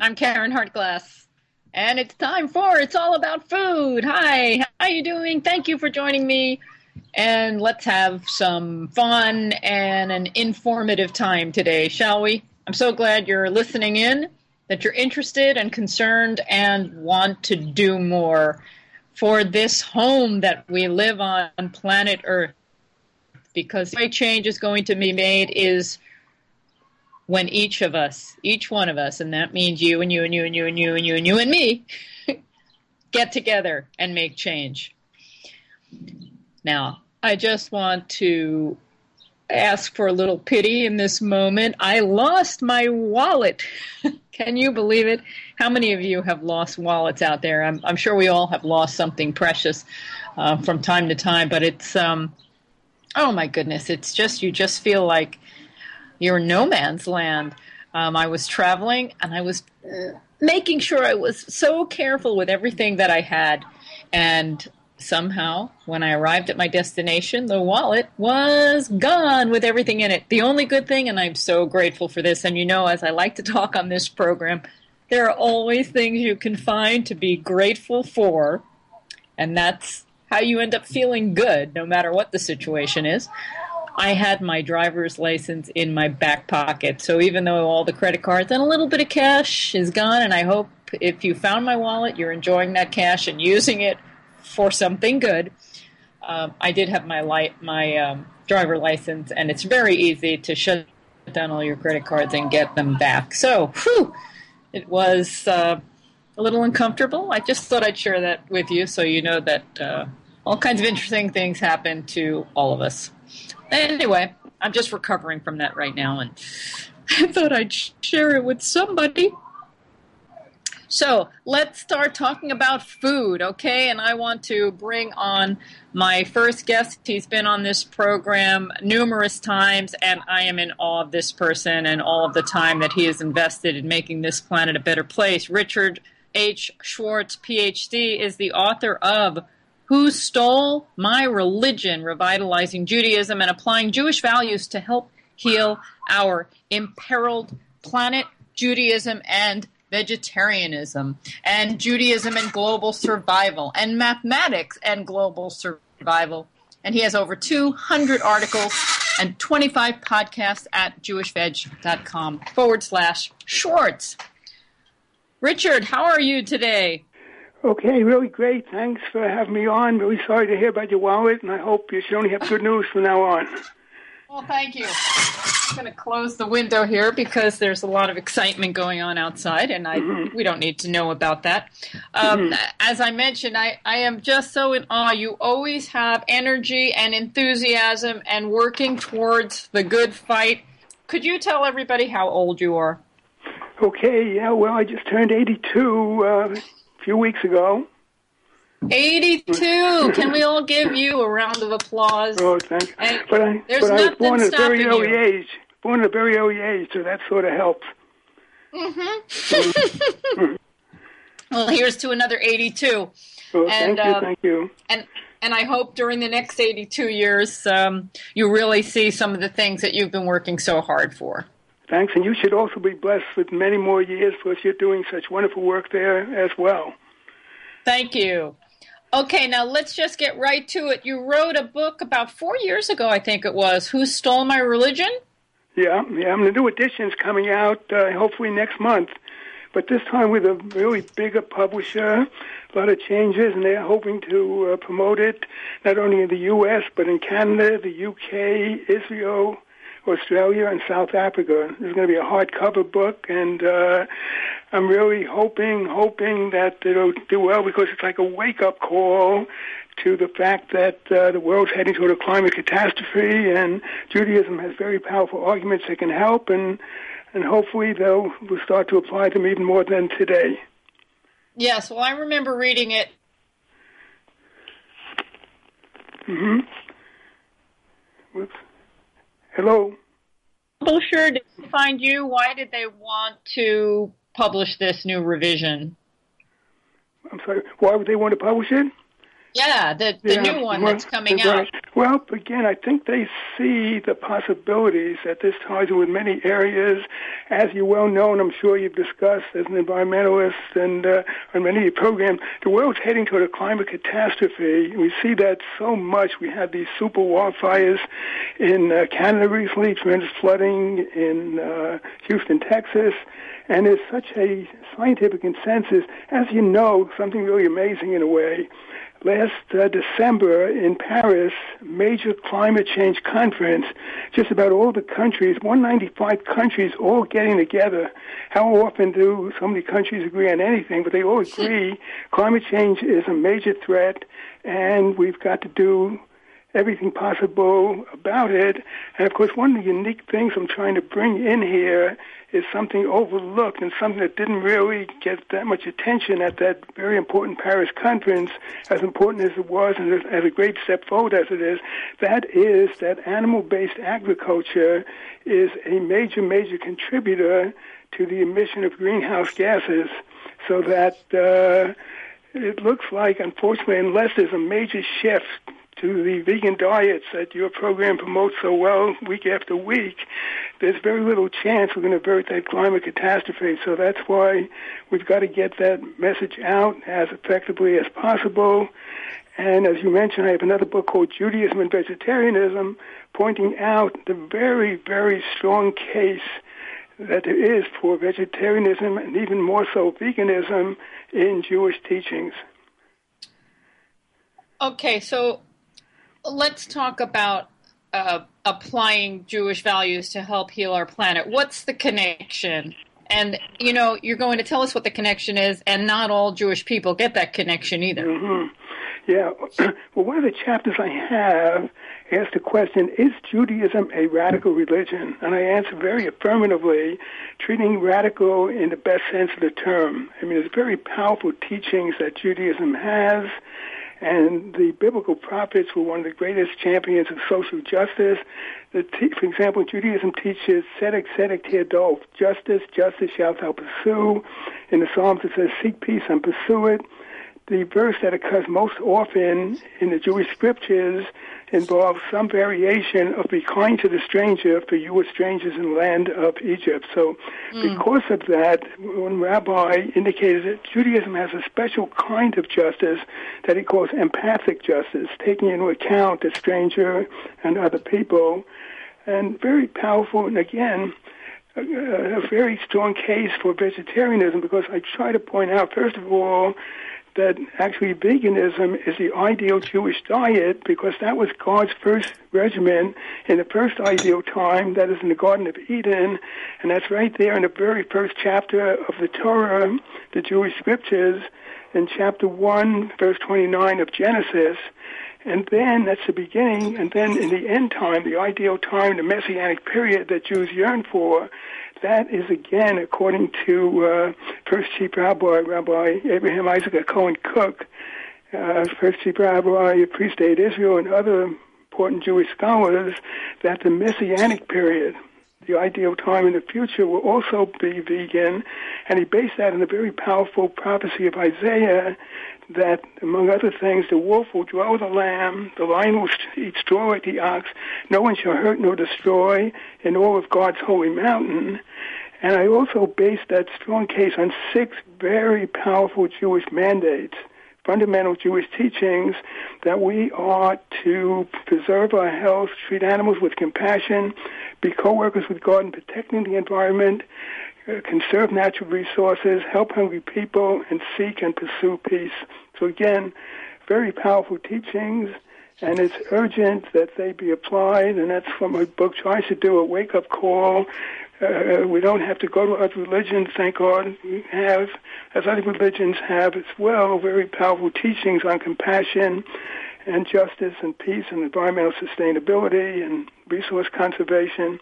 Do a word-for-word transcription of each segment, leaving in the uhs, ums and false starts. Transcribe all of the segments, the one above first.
I'm Karen Hartglass, and it's time for It's All About Food. Hi, how you doing? Thank you for joining me, and let's have some fun and an informative time today, shall we? I'm so glad you're listening in, that you're interested and concerned and want to do more for this home that we live on planet Earth, because the way change is going to be made is when each of us, each one of us, and that means you and you and you and you and you and you and you and me, get together and make change. Now, I just want to ask for a little pity in this moment. I lost my wallet. Can you believe it? How many of you have lost wallets out there? I'm, I'm sure we all have lost something precious uh, from time to time, but it's, um, oh my goodness, it's just, you just feel like you're in no man's land. Um, I was traveling and I was uh, making sure I was so careful with everything that I had. And somehow, when I arrived at my destination, the wallet was gone with everything in it. The only good thing, and I'm so grateful for this, and you know, as I like to talk on this program, there are always things you can find to be grateful for. And that's how you end up feeling good, no matter what the situation is. I had my driver's license in my back pocket. So even though all the credit cards and a little bit of cash is gone, and I hope if you found my wallet, you're enjoying that cash and using it for something good. Um, I did have my light, my um, driver license, and it's very easy to shut down all your credit cards and get them back. So, whew, it was uh, a little uncomfortable. I just thought I'd share that with you so you know that uh, all kinds of interesting things happen to all of us. Anyway, I'm just recovering from that right now, and I thought I'd share it with somebody. So let's start talking about food, okay? And I want to bring on my first guest. He's been on this program numerous times, and I am in awe of this person and all of the time that he has invested in making this planet a better place. Richard H. Schwartz, P H D, is the author of Who Stole My Religion? Revitalizing Judaism and Applying Jewish Values to Help Heal Our Imperiled Planet, Judaism and Vegetarianism, and Judaism and Global Survival, and Mathematics and Global Survival. And he has over two hundred articles and twenty-five podcasts at jewishveg.com forward slash Schwartz. Richard, how are you today? Okay, really great. Thanks for having me on. Really sorry to hear about your wallet, and I hope you should only have good news from now on. Well, thank you. I'm going to close the window here because there's a lot of excitement going on outside, and I mm-hmm. we don't need to know about that. Um, mm-hmm. As I mentioned, I, I am just so in awe. You always have energy and enthusiasm and working towards the good fight. Could you tell everybody how old you are? Okay, yeah, well, I just turned eighty-two uh, a few weeks ago. eighty-two! Can we all give you a round of applause? Oh, thank you. And but I, there's but I was born at a very early you. age. Born at a very early age, so that sort of helps. Mm-hmm. Well, here's to another eighty-two. Oh, and, thank you, uh, thank you. And and I hope during the next eighty-two years um, you really see some of the things that you've been working so hard for. Thanks, and you should also be blessed with many more years because you're doing such wonderful work there as well. Thank you. Okay, now let's just get right to it. You wrote a book about four years ago, I think it was, Who Stole My Religion? Yeah, yeah. The new edition's coming out uh, hopefully next month. But this time with a really bigger publisher, a lot of changes, and they're hoping to uh, promote it not only in the U S, but in Canada, the U K, Israel, Australia, and South Africa. There's going to be a hardcover book, and uh, I'm really hoping, hoping that it'll do well because it's like a wake-up call to the fact that uh, the world's heading toward a climate catastrophe, and Judaism has very powerful arguments that can help, and and hopefully they'll will start to apply them even more than today. Yes, well, I remember reading it. Mm-hmm. Whoops. Hello? Publisher, did they find you? Why did they want to publish this new revision? I'm sorry, why would they want to publish it? Yeah, the, the Yeah, new one well, that's coming right. out. Well, again, I think they see the possibilities that this ties in with many areas. As you well know, and I'm sure you've discussed as an environmentalist and uh, on many of your programs, the world's heading toward a climate catastrophe. We see that so much. We had these super wildfires in uh, Canada recently, tremendous flooding in uh, Houston, Texas. And there's such a scientific consensus. As you know, something really amazing in a way. Last uh, December in Paris, major climate change conference, just about all the countries, one hundred ninety-five countries all getting together. How often do so many countries agree on anything? But they all agree climate change is a major threat, and we've got to do everything possible about it. And of course, one of the unique things I'm trying to bring in here is something overlooked and something that didn't really get that much attention at that very important Paris conference, as important as it was and as, as a great step forward as it is. That is that animal-based agriculture is a major, major contributor to the emission of greenhouse gases, so that uh, it looks like, unfortunately, unless there's a major shift to the vegan diets that your program promotes so well week after week, there's very little chance we're going to avert that climate catastrophe. So that's why we've got to get that message out as effectively as possible. And as you mentioned, I have another book called Judaism and Vegetarianism, pointing out the very, very strong case that there is for vegetarianism and even more so veganism in Jewish teachings. Okay, so let's talk about uh, applying Jewish values to help heal our planet. What's the connection? And, you know, you're going to tell us what the connection is, and not all Jewish people get that connection either. Mm-hmm. Yeah. Well, one of the chapters I have asks the question, is Judaism a radical religion? And I answer very affirmatively, treating radical in the best sense of the term. I mean, there's very powerful teachings that Judaism has, and the biblical prophets were one of the greatest champions of social justice. The te- for example, Judaism teaches tzedek, tzedek tiyadov, justice, justice shalt thou pursue. In the Psalms it says, seek peace and pursue it. The verse that occurs most often in the Jewish scriptures involves some variation of be kind to the stranger, for you were strangers in the land of Egypt. So mm. because of that, one rabbi indicated that Judaism has a special kind of justice that he calls empathic justice, taking into account the stranger and other people. And very powerful, and again, a, a very strong case for vegetarianism, because I try to point out, first of all, that actually veganism is the ideal Jewish diet, because that was God's first regimen in the first ideal time, that is in the Garden of Eden, and that's right there in the very first chapter of the Torah, the Jewish scriptures, in chapter one, verse twenty-nine of Genesis. And then that's the beginning, and then in the end time, the ideal time, the Messianic period that Jews yearn for, that is, again, according to uh, First Chief Rabbi, Rabbi Abraham Isaac Cohen Cook, uh, First Chief Rabbi, Priest State Israel, and other important Jewish scholars, that the Messianic period, the ideal time in the future, will also be vegan. And he based that on a very powerful prophecy of Isaiah that, among other things, the wolf will dwell with the lamb, the lion will eat straw like the ox, no one shall hurt nor destroy in all of God's holy mountain. And I also based that strong case on six very powerful Jewish mandates, fundamental Jewish teachings, that we are to preserve our health, treat animals with compassion, be co-workers with God in protecting the environment, uh, conserve natural resources, help hungry people, and seek and pursue peace. So again, very powerful teachings, and it's urgent that they be applied, and that's what my book tries to do, a wake-up call. Uh, we don't have to go to other religions, thank God. We have, as other religions have as well, very powerful teachings on compassion and justice and peace and environmental sustainability and resource conservation.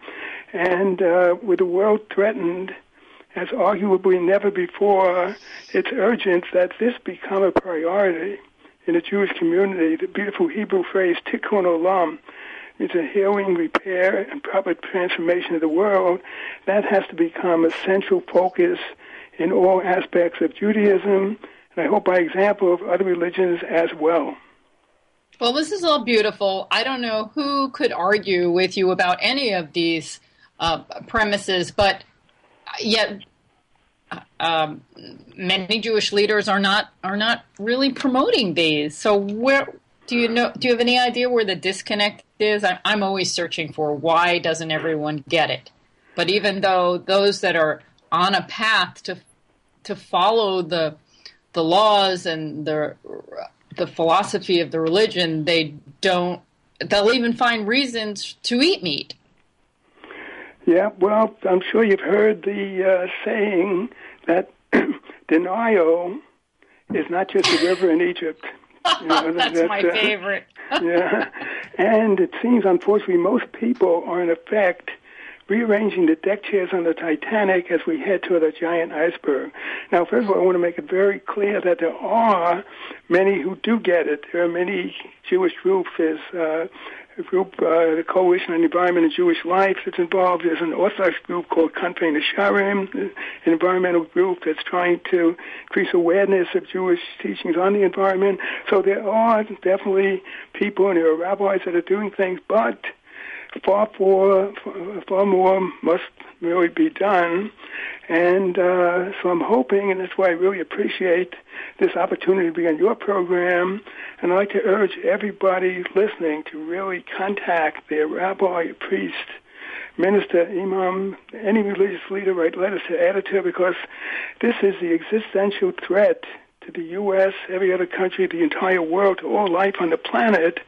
And uh, with the world threatened, as arguably never before, it's urgent that this become a priority in the Jewish community. The beautiful Hebrew phrase, tikkun olam, means a healing, repair, and proper transformation of the world. That has to become a central focus in all aspects of Judaism, and I hope by example of other religions as well. Well, this is all beautiful. I don't know who could argue with you about any of these uh, premises, but yet um, many Jewish leaders are not are not really promoting these. So, where do you know? Do you have any idea where the disconnect is? I, I'm always searching for why doesn't everyone get it? But even though those that are on a path to to follow the the laws and the the philosophy of the religion, they don't, they'll even find reasons to eat meat. Yeah, well, I'm sure you've heard the uh, saying that denial is not just a river in Egypt. You know, that's, that's my uh, favorite. Yeah, and it seems, unfortunately, most people are in effect rearranging the deck chairs on the Titanic as we head toward a giant iceberg. Now, first of all, I want to make it very clear that there are many who do get it. There are many Jewish groups. There's uh, a group, uh, the Coalition on the Environment and Jewish Life, that's involved. There's an Orthodox group called Kanfei Nesharim, an environmental group that's trying to increase awareness of Jewish teachings on the environment. So there are definitely people and there are rabbis that are doing things, but Far, for, far more must really be done. And uh, so I'm hoping, and that's why I really appreciate this opportunity to be on your program, and I'd like to urge everybody listening to really contact their rabbi, priest, minister, imam, any religious leader, write letters to editor, because this is the existential threat to the U S, every other country, the entire world, to all life on the planet.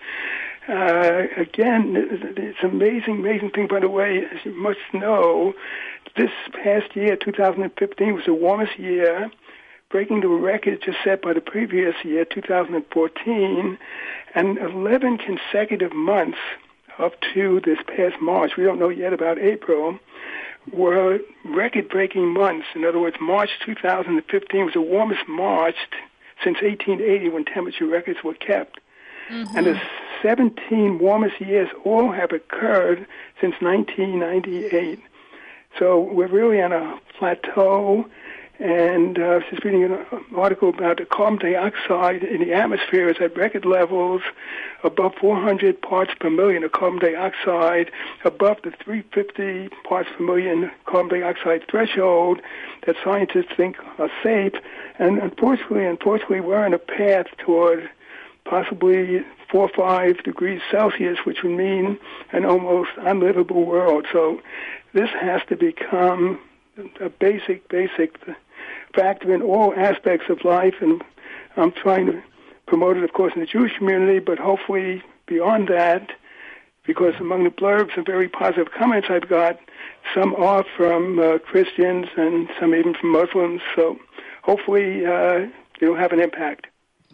Uh, again, it's an amazing, amazing thing, by the way, as you must know, this past year, two thousand fifteen, was the warmest year, breaking the record just set by the previous year, two thousand fourteen, and eleven consecutive months up to this past March, we don't know yet about April, were record-breaking months. In other words, March two thousand fifteen was the warmest March since eighteen eighty, when temperature records were kept. Mm-hmm. And the seventeen warmest years all have occurred since nineteen ninety-eight. So we're really on a plateau. And uh, I was just reading an article about the carbon dioxide in the atmosphere is at record levels, above four hundred parts per million of carbon dioxide, above the three hundred fifty parts per million carbon dioxide threshold that scientists think are safe. And unfortunately, unfortunately, we're on a path toward possibly four or five degrees Celsius, which would mean an almost unlivable world. So this has to become a basic, basic factor in all aspects of life, and I'm trying to promote it, of course, in the Jewish community, but hopefully beyond that, because among the blurbs and very positive comments I've got, some are from uh, Christians and some even from Muslims, so hopefully uh, it'll have an impact.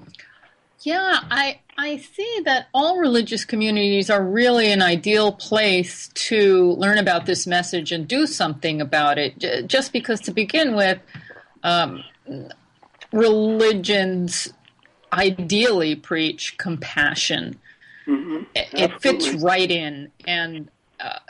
Yeah, I I see that all religious communities are really an ideal place to learn about this message and do something about it. Just because, to begin with, um, religions ideally preach compassion. Mm-hmm. It, it fits right in, and uh,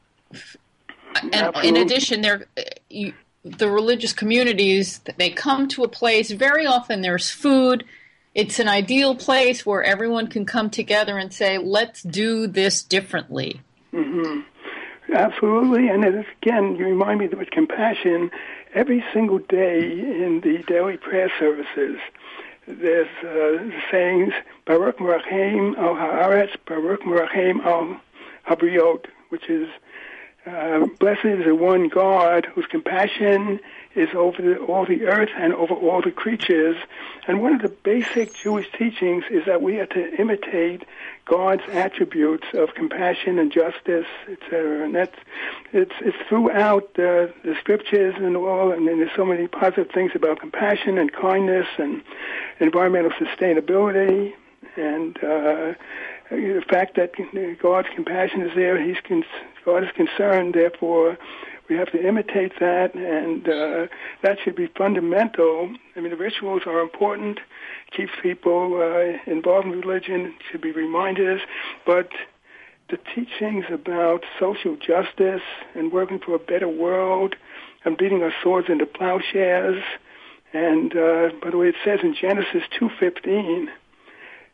and in addition, there you, the religious communities, they come to a place. Very often, there's food. It's an ideal place where everyone can come together and say, let's do this differently. Mm-hmm. Absolutely. And then, again, you remind me that with compassion, every single day in the daily prayer services, there's uh, sayings, Baruch Merachem al Haaretz, Baruch Merachem al Habriot, which is, uh, blessed is the one God whose compassion is over the, all the earth and over all the creatures. And one of the basic Jewish teachings is that we are to imitate God's attributes of compassion and justice, et cetera. And that's it's it's throughout the, the scriptures and all. And then there's so many positive things about compassion and kindness and environmental sustainability and uh, the fact that God's compassion is there. He's con- God is concerned, therefore we have to imitate that, and uh, that should be fundamental. I mean, the rituals are important, keeps people uh, involved in religion, should be reminders, but the teachings about social justice and working for a better world and beating our swords into plowshares, and uh, by the way, it says in Genesis two fifteen,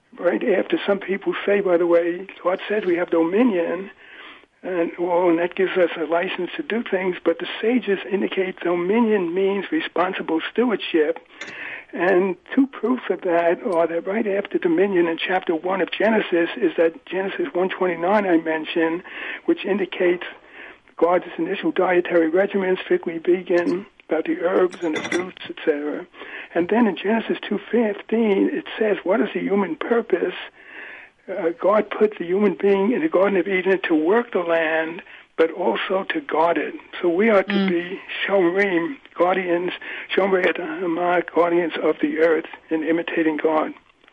right after some people say, by the way, God says we have dominion, and well, and that gives us a license to do things, but the sages indicate dominion means responsible stewardship. And two proofs of that are that right after dominion in chapter one of Genesis is that Genesis one twenty-nine I mentioned, which indicates God's initial dietary regimen, strictly vegan, about the herbs and the fruits, et cetera. And then in Genesis two fifteen, it says, what is the human purpose? Uh, God put the human being in the Garden of Eden to work the land, but also to guard it. So we are to mm. be Shomrim, guardians, Shomrei Adamah, guardians of the earth, in imitating God.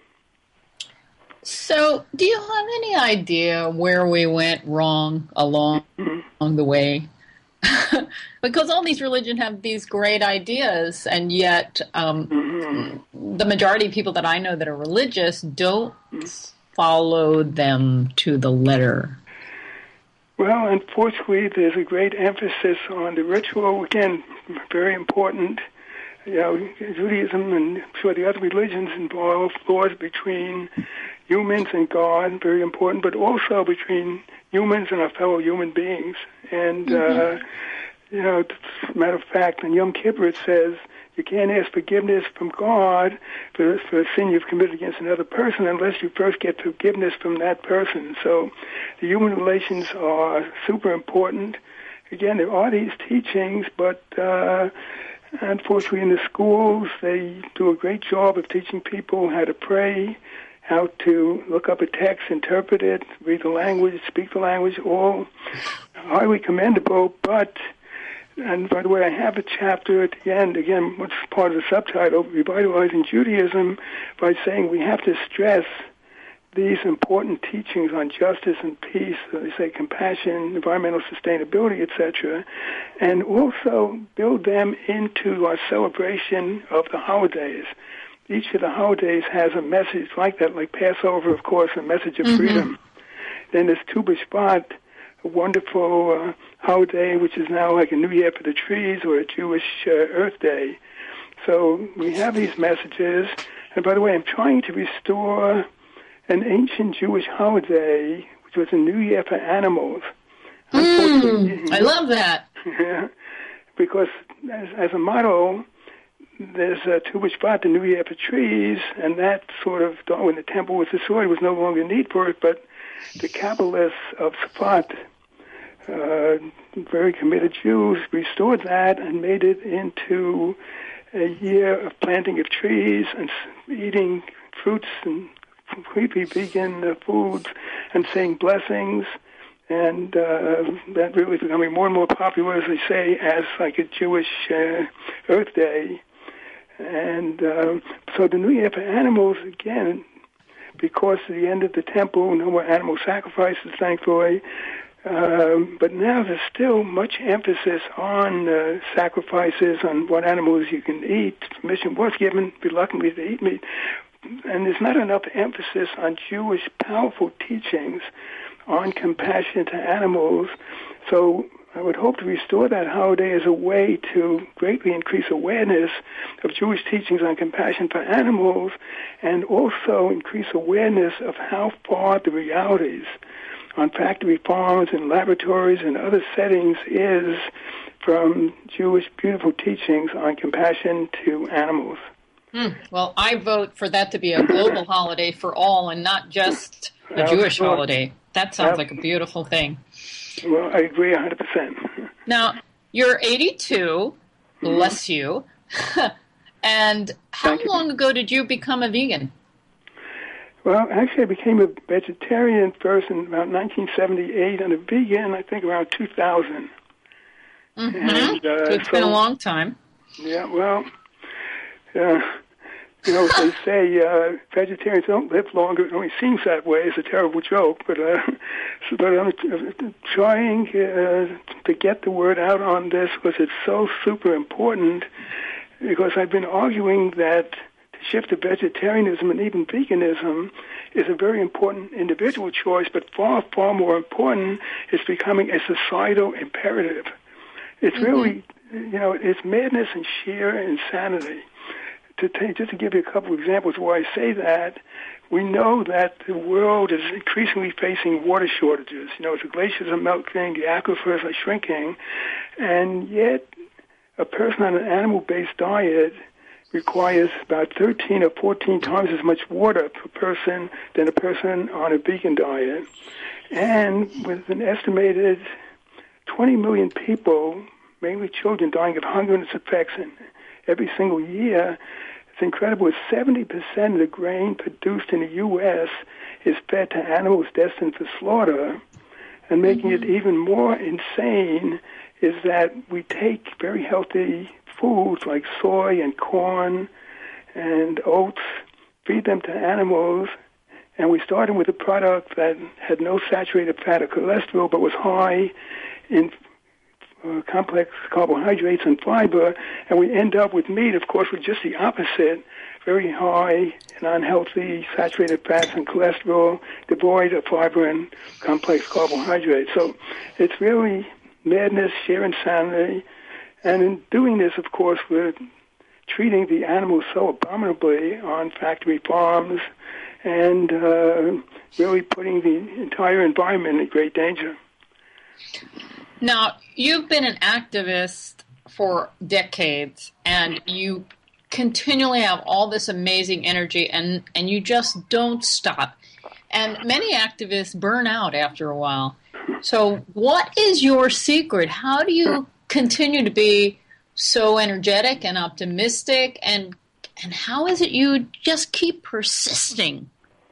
So do you have any idea where we went wrong along, mm-hmm. along the way? Because all these religions have these great ideas, and yet um, mm-hmm. the majority of people that I know that are religious don't mm-hmm. follow them to the letter. Well, unfortunately, there's a great emphasis on the ritual. Again, very important. You know, Judaism and I'm sure the other religions involve laws between humans and God, very important, but also between humans and our fellow human beings. And, mm-hmm. uh, you know, as a matter of fact, in Yom Kippur it says, you can't ask forgiveness from God for, for a sin you've committed against another person unless you first get forgiveness from that person. So the human relations are super important. Again, there are these teachings, but uh, unfortunately in the schools they do a great job of teaching people how to pray, how to look up a text, interpret it, read the language, speak the language, all highly commendable, but... And by the way, I have a chapter at the end, again, what's part of the subtitle, Revitalizing Judaism, by saying we have to stress these important teachings on justice and peace, so they say compassion, environmental sustainability, et cetera, and also build them into our celebration of the holidays. Each of the holidays has a message like that, like Passover, of course, a message of mm-hmm. freedom. Then there's Tu B'Shvat, a wonderful uh, holiday, which is now like a New Year for the trees or a Jewish uh, Earth Day. So we have these messages. And by the way, I'm trying to restore an ancient Jewish holiday, which was a New Year for animals. Mm, I love that. Yeah, because as, as a motto, there's uh, Tu B'Shvat, the New Year for trees, and that sort of, when the temple was destroyed, was no longer need for it, but the Kabbalists of Sfat, uh, very committed Jews, restored that and made it into a year of planting of trees and eating fruits and completely vegan uh, foods and saying blessings. And uh, that really is becoming more and more popular, as they say, as like a Jewish uh, Earth Day. And uh, so the New Year for animals, again, because of the end of the temple, no more animal sacrifices, thankfully. Um, but now there's still much emphasis on uh, sacrifices, on what animals you can eat. Permission was given, reluctantly, to eat meat. And there's not enough emphasis on Jewish powerful teachings on compassion to animals. So I would hope to restore that holiday as a way to greatly increase awareness of Jewish teachings on compassion for animals and also increase awareness of how far the realities on factory farms and laboratories and other settings is from Jewish beautiful teachings on compassion to animals. Mm, well, I vote for that to be a global holiday for all and not just a Jewish holiday. That sounds like a beautiful thing. Well, I agree one hundred percent. Now, you're eighty-two, bless mm-hmm. you. And how Thank long you. ago did you become a vegan? Well, actually, I became a vegetarian first in about nineteen seventy-eight and a vegan, I think, around two thousand. Mm-hmm. And, uh, so it's so, been a long time. Yeah, well, uh, you know, they say uh, vegetarians don't live longer. It only seems that way. It's a terrible joke, but uh, so, but I'm trying uh, to get the word out on this because it's so super important. Because I've been arguing that to shift to vegetarianism and even veganism is a very important individual choice, but far, far more important is becoming a societal imperative. It's mm-hmm. really, you know, it's madness and sheer insanity. To take, just to give you a couple of examples where I say that, we know that the world is increasingly facing water shortages. You know, the glaciers are melting, the aquifers are shrinking, and yet a person on an animal-based diet requires about thirteen or fourteen times as much water per person than a person on a vegan diet. And with an estimated twenty million people, mainly children, dying of hunger and its effects every single year, it's incredible. seventy percent of the grain produced in the U S is fed to animals destined for slaughter. And making mm-hmm. it even more insane is that we take very healthy foods like soy and corn and oats, feed them to animals, and we started with a product that had no saturated fat or cholesterol but was high in uh, complex carbohydrates and fiber, and we end up with meat, of course, with just the opposite, very high and unhealthy saturated fats and cholesterol, devoid of fiber and complex carbohydrates. So it's really madness, sheer insanity. And in doing this, of course, we're treating the animals so abominably on factory farms and uh, really putting the entire environment in great danger. Now, you've been an activist for decades, and you continually have all this amazing energy, and, and you just don't stop. And many activists burn out after a while. So what is your secret? How do you continue to be so energetic and optimistic, and and how is it you just keep persisting?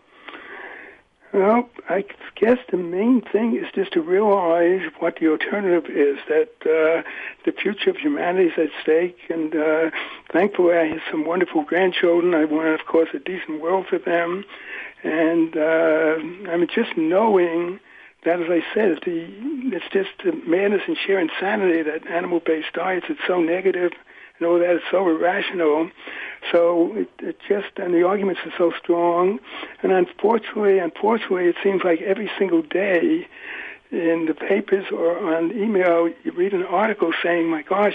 Well, I guess the main thing is just to realize what the alternative is, that uh, the future of humanity is at stake, and uh, thankfully I have some wonderful grandchildren. I want, of course, a decent world for them, and uh, I mean, just knowing that, as I said, the, it's just the madness and sheer insanity that animal-based diets are so negative and all that is so irrational. So it, it just, and the arguments are so strong. And unfortunately, unfortunately, it seems like every single day in the papers or on email, you read an article saying, my gosh,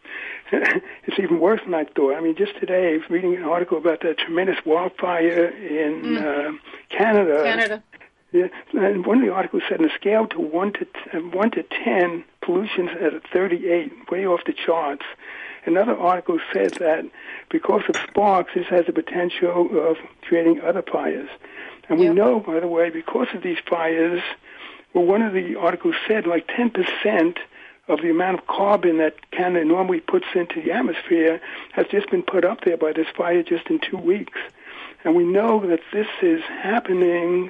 it's even worse than I thought. I mean, just today I was reading an article about that tremendous wildfire in mm. uh, Canada. Canada. Yeah, and one of the articles said, on a scale to one to t- one to ten, pollution's at a thirty-eight, way off the charts. Another article said that because of sparks, this has the potential of creating other fires. And we yep. know, by the way, because of these fires, well, one of the articles said like ten percent of the amount of carbon that Canada normally puts into the atmosphere has just been put up there by this fire just in two weeks. And we know that this is happening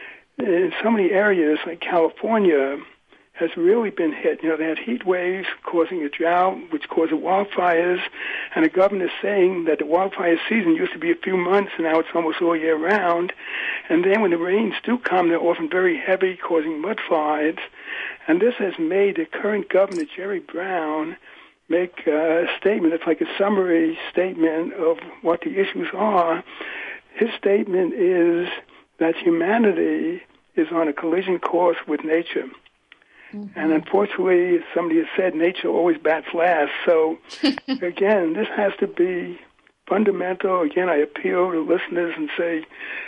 in so many areas, like California has really been hit. You know, they had heat waves causing a drought, which caused wildfires, and the governor is saying that the wildfire season used to be a few months, and now it's almost all year round. And then when the rains do come, they're often very heavy, causing mudslides. And this has made the current governor, Jerry Brown, make a statement. It's like a summary statement of what the issues are. His statement is that humanity is on a collision course with nature. Mm-hmm. And unfortunately, as somebody has said, nature always bats last. So, again, this has to be fundamental. Again, I appeal to listeners and say,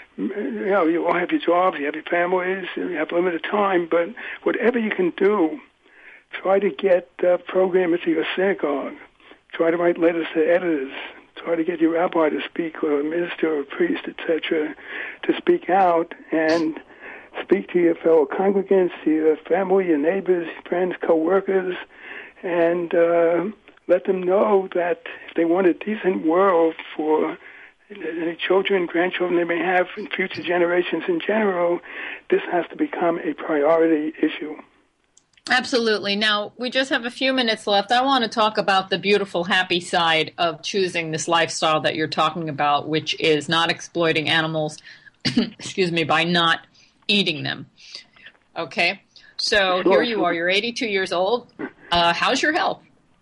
you know, you all have your jobs, you have your families, you have limited time, but whatever you can do, try to get a program into your synagogue. Try to write letters to editors. Try to get your rabbi to speak, or a minister or a priest, et cetera, to speak out and speak to your fellow congregants, to your family, your neighbors, friends, co-workers, and uh, let them know that if they want a decent world for any children, grandchildren they may have, and future generations in general, this has to become a priority issue. Absolutely. Now, we just have a few minutes left. I want to talk about the beautiful, happy side of choosing this lifestyle that you're talking about, which is not exploiting animals, excuse me, by not eating them. Okay? So sure. Here you are. You're eighty-two years old. Uh, how's your health?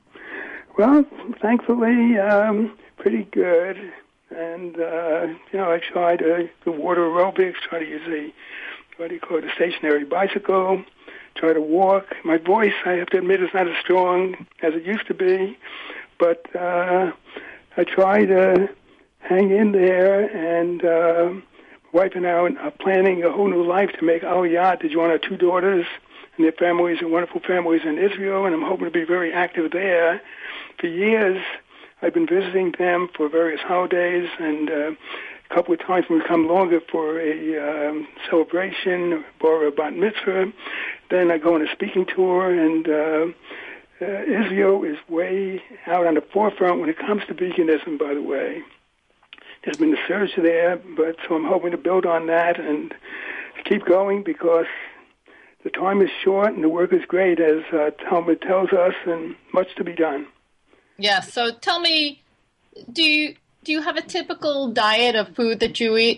Well, thankfully, um, pretty good. And, uh, you know, I tried uh, the water aerobics, try to use a, what do you call it, a stationary bicycle, try to walk. My voice, I have to admit, is not as strong as it used to be, but uh, I try to hang in there, and uh, wife and I are planning a whole new life to make Aliyah to join our two daughters and their families and wonderful families in Israel, and I'm hoping to be very active there. For years, I've been visiting them for various holidays, and uh, a couple of times when we come longer for a um, celebration or a bat mitzvah. Then I go on a speaking tour, and uh, uh, Israel is way out on the forefront when it comes to veganism, by the way. There's been a surge there, but so I'm hoping to build on that and keep going because the time is short and the work is great, as uh, Talmud tells us, and much to be done. Yeah, so tell me, do you do you have a typical diet of food that you eat?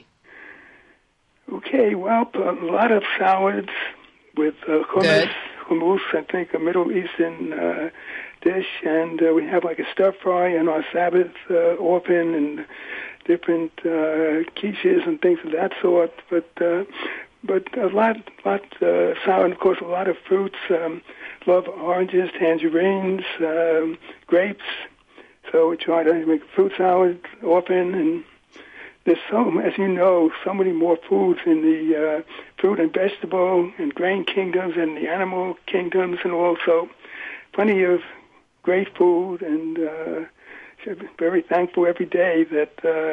Okay, well, a lot of salads with uh, hummus, hummus, I think a Middle Eastern uh, dish, and uh, we have like a stir fry on our Sabbath uh, often, and different uh, quiches and things of that sort. But uh, but a lot, lot uh, salad, of course, a lot of fruits. Um, love oranges, tangerines, um, grapes. So we try to make fruit salad often, and there's so, as you know, so many more foods in the uh, fruit and vegetable and grain kingdoms and the animal kingdoms, and also plenty of great food, and uh, very thankful every day that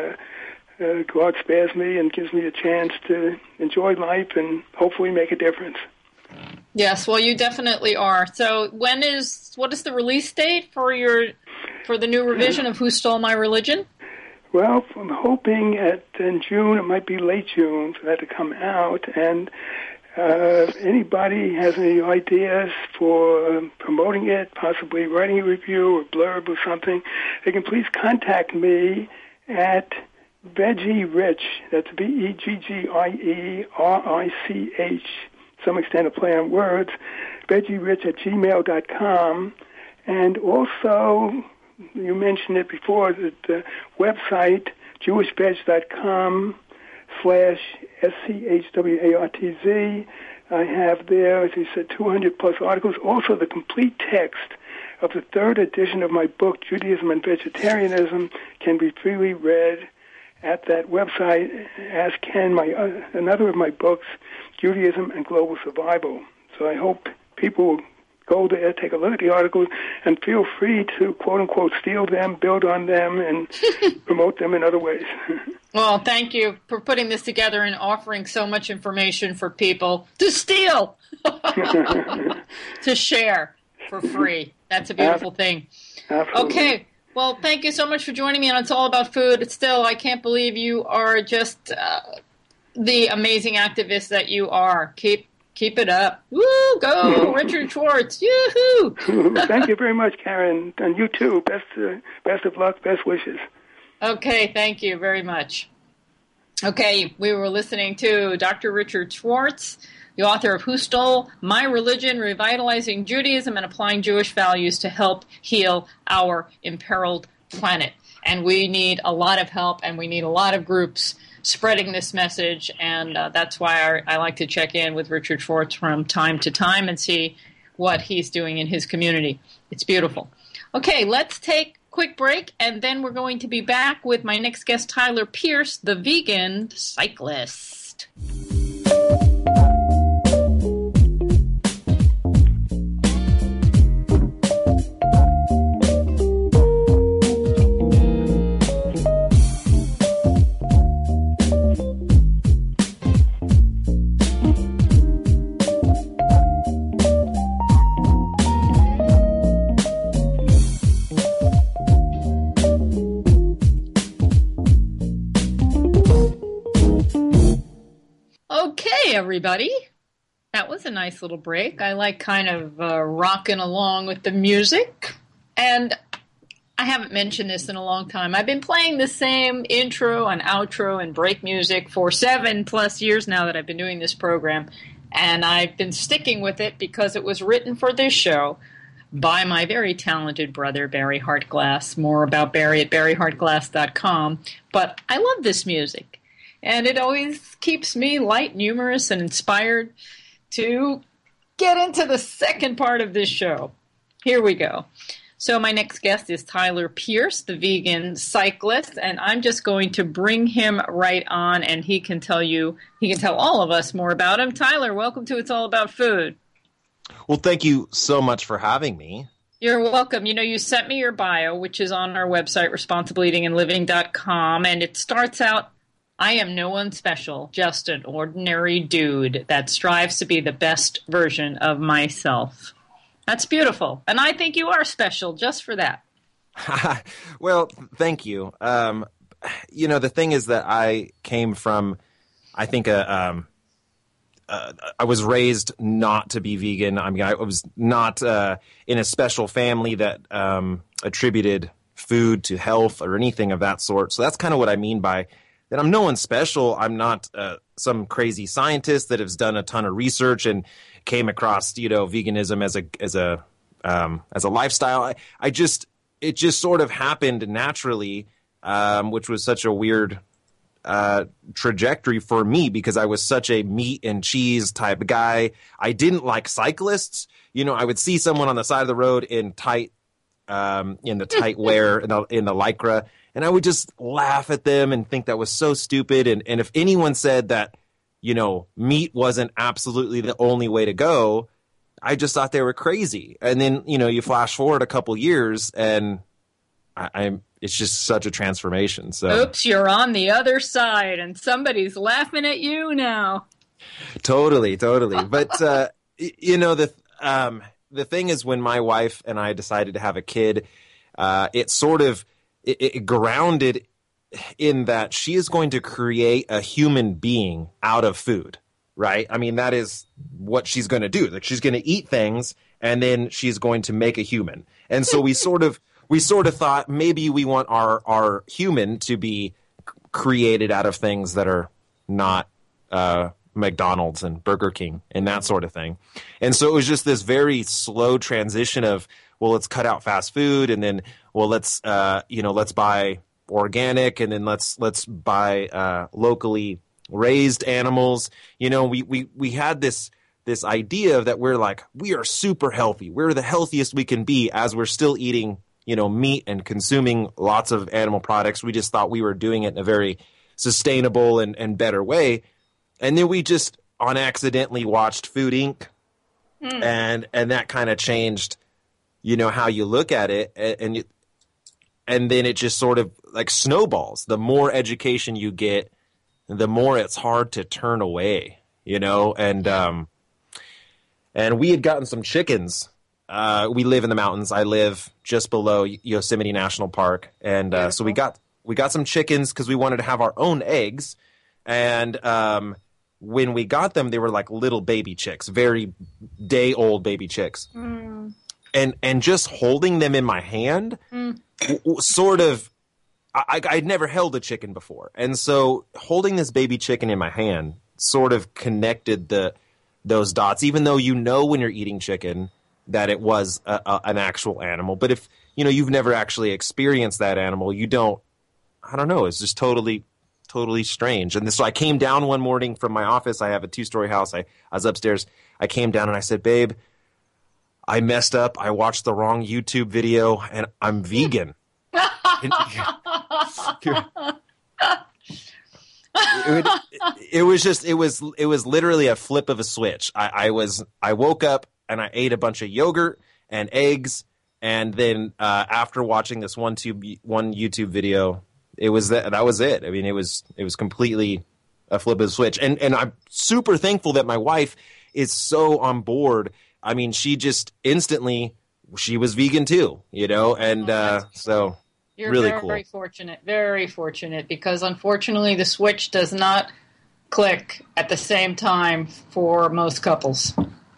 uh, uh, God spares me and gives me a chance to enjoy life and hopefully make a difference. Yes, well, you definitely are. So, when is what is the release date for your for the new revision of Who Stole My Religion? Well, I'm hoping at in June. It might be late June for that to come out. And uh, if anybody has any ideas for um, promoting it, possibly writing a review or blurb or something, they can please contact me at Veggie Rich. That's V E G G I E R I C H. Some extent a play on words, veggierich at gmail dot com. And also, you mentioned it before, the, the website, jewishveg dot com slash S C H W A R T Z. I have there, as you said, two hundred plus articles. Also, the complete text of the third edition of my book, Judaism and Vegetarianism, can be freely read at that website, as can my uh, another of my books, Judaism and Global Survival. So I hope people will go there, take a look at the articles, and feel free to, quote-unquote, steal them, build on them, and promote them in other ways. Well, thank you for putting this together and offering so much information for people to steal, to share for free. That's a beautiful thing. Absolutely. Okay. Well, thank you so much for joining me on It's All About Food. Still, I can't believe you are just uh, the amazing activist that you are. Keep keep it up. Woo, go, Richard Schwartz. Yoo-hoo. Thank you very much, Karen. And you too. Best, uh, best of luck, best wishes. Okay, thank you very much. Okay, we were listening to Doctor Richard Schwartz, the author of Who Stole My Religion, Revitalizing Judaism and Applying Jewish Values to Help Heal Our Imperiled Planet. And we need a lot of help, and we need a lot of groups spreading this message, and uh, that's why I, I like to check in with Richard Schwartz from time to time and see what he's doing in his community. It's beautiful. Okay, let's take a quick break, and then we're going to be back with my next guest, Tyler Pierce, the vegan cyclist. Everybody. That was a nice little break. I like kind of uh, rocking along with the music. And I haven't mentioned this in a long time. I've been playing the same intro and outro and break music for seven plus years now that I've been doing this program. And I've been sticking with it because it was written for this show by my very talented brother, Barry Hartglass. More about Barry at barry hartglass dot com. But I love this music. And it always keeps me light and humorous and inspired to get into the second part of this show. Here we go. So my next guest is Tyler Pierce, the vegan cyclist, and I'm just going to bring him right on, and he can tell you, he can tell all of us more about him. Tyler, welcome to It's All About Food. Well, thank you so much for having me. You're welcome. You know, you sent me your bio, which is on our website, responsible eating and living dot com, and it starts out, I am no one special, just an ordinary dude that strives to be the best version of myself. That's beautiful. And I think you are special just for that. Well, thank you. Um, you know, the thing is that I came from, I think, a, um, uh, I was raised not to be vegan. I mean, I was not uh, in a special family that um, attributed food to health or anything of that sort. So that's kind of what I mean by that. I'm no one special. I'm not uh, some crazy scientist that has done a ton of research and came across, you know, veganism as a as a um, as a lifestyle. I, I just it just sort of happened naturally, um, which was such a weird uh, trajectory for me because I was such a meat and cheese type of guy. I didn't like cyclists. You know, I would see someone on the side of the road in tight um, in the tight wear in the, in the Lycra, and I would just laugh at them and think that was so stupid. And and if anyone said that, you know, meat wasn't absolutely the only way to go, I just thought they were crazy. And then, you know, you flash forward a couple years and I, I'm, it's just such a transformation. So, oops, you're on the other side and somebody's laughing at you now. Totally, totally. But, uh, you know, the, um, the thing is when my wife and I decided to have a kid, uh, it sort of, it, it grounded in that she is going to create a human being out of food, right? I mean, that is what she's going to do. Like, she's going to eat things and then she's going to make a human. And so we sort of, we sort of thought maybe we want our, our human to be created out of things that are not, uh, McDonald's and Burger King and that sort of thing. And so it was just this very slow transition of, well, let's cut out fast food. And then, well, let's, uh, you know, let's buy organic, and then let's let's buy uh, locally raised animals. You know, we we we had this this idea that we're like, we are super healthy. We're the healthiest we can be as we're still eating, you know, meat and consuming lots of animal products. We just thought we were doing it in a very sustainable and, and better way. And then we just on accidentally watched Food Incorporated. Mm. And and that kind of changed, you know, how you look at it. And, and you, And then it just sort of like snowballs. The more education you get, the more it's hard to turn away, you know? And um, and we had gotten some chickens. Uh, we live in the mountains. I live just below Yosemite National Park. And uh, so we got we got some chickens because we wanted to have our own eggs. And um, when we got them, they were like little baby chicks, very day-old baby chicks. Mm. And, and just holding them in my hand mm. w- sort of, I, I'd never held a chicken before. And so holding this baby chicken in my hand sort of connected the those dots, even though you know when you're eating chicken that it was a, a, an actual animal. But if, you know, you've never actually experienced that animal, you don't, I don't know, it's just totally, totally strange. And so I came down one morning from my office. I have a two-story house. I, I was upstairs. I came down and I said, babe, I messed up. I watched the wrong YouTube video, and I'm vegan. it, it, it was just, it was, it was literally a flip of a switch. I, I was, I woke up and I ate a bunch of yogurt and eggs, and then uh, after watching this one tube, one YouTube video, it was that, that was it. I mean, it was, it was completely a flip of a switch, and and I'm super thankful that my wife is so on board. I mean, she just instantly, she was vegan too, you know, and uh, so You're really very, cool. very fortunate, very fortunate, because unfortunately the switch does not click at the same time for most couples.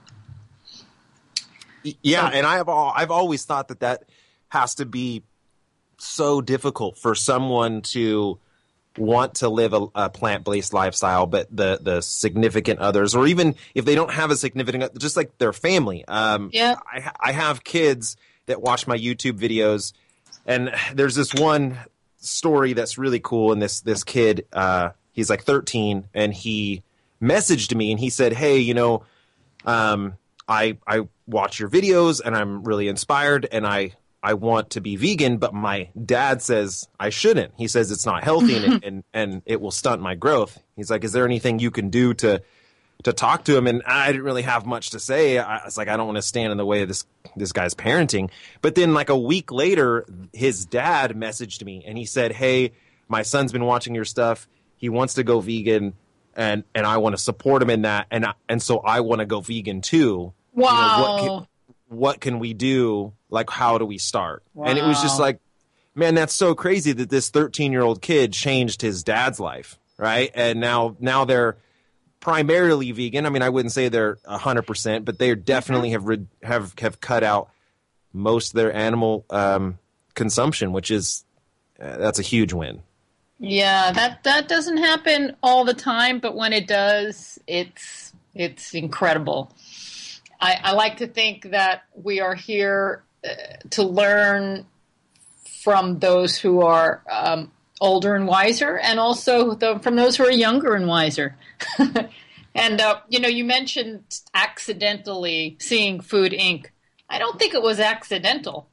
Yeah, and I have all, I've always thought that that has to be so difficult for someone to want to live a, a plant-based lifestyle, but the the significant others, or even if they don't have a significant, just like their family. Um, yeah, I, I have kids that watch my YouTube videos, and there's this one story that's really cool. And this this kid, uh, he's like thirteen, and he messaged me and he said, "Hey, you know, um, I I watch your videos and I'm really inspired, and I I want to be vegan, but my dad says I shouldn't. He says it's not healthy and, it, and and it will stunt my growth. He's like, is there anything you can do to to talk to him? And I didn't really have much to say. I was like, I don't want to stand in the way of this this guy's parenting. But then like a week later, his dad messaged me and he said, hey, my son's been watching your stuff. He wants to go vegan and and I want to support him in that. And I, and so I want to go vegan too. Wow. You know, what can, what can we do? Like, how do we start? Wow. And it was just like, man, that's so crazy that this thirteen-year-old kid changed his dad's life, right? And now now they're primarily vegan. I mean, I wouldn't say they're one hundred percent, but they definitely have re- have have cut out most of their animal um, consumption, which is uh, that's a huge win. Yeah, that that doesn't happen all the time, but when it does, it's it's incredible. I, I like to think that we are here uh, to learn from those who are um, older and wiser, and also the, from those who are younger and wiser. And, uh, you know, you mentioned accidentally seeing Food Incorporated. I don't think it was accidental.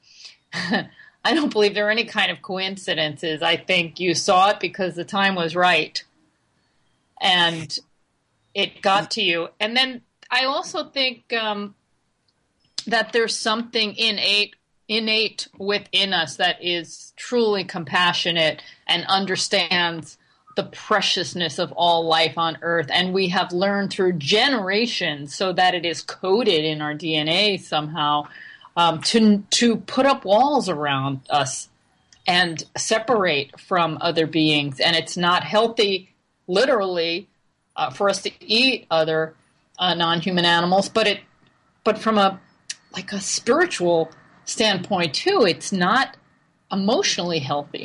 I don't believe there are any kind of coincidences. I think you saw it because the time was right. And it got to you. And then I also think um, that there's something innate innate within us that is truly compassionate and understands the preciousness of all life on Earth. And we have learned through generations, so that it is coded in our D N A somehow, um, to to put up walls around us and separate from other beings. And it's not healthy, literally, uh, for us to eat other Uh, non-human animals, but it, but from a like a spiritual standpoint too, it's not emotionally healthy.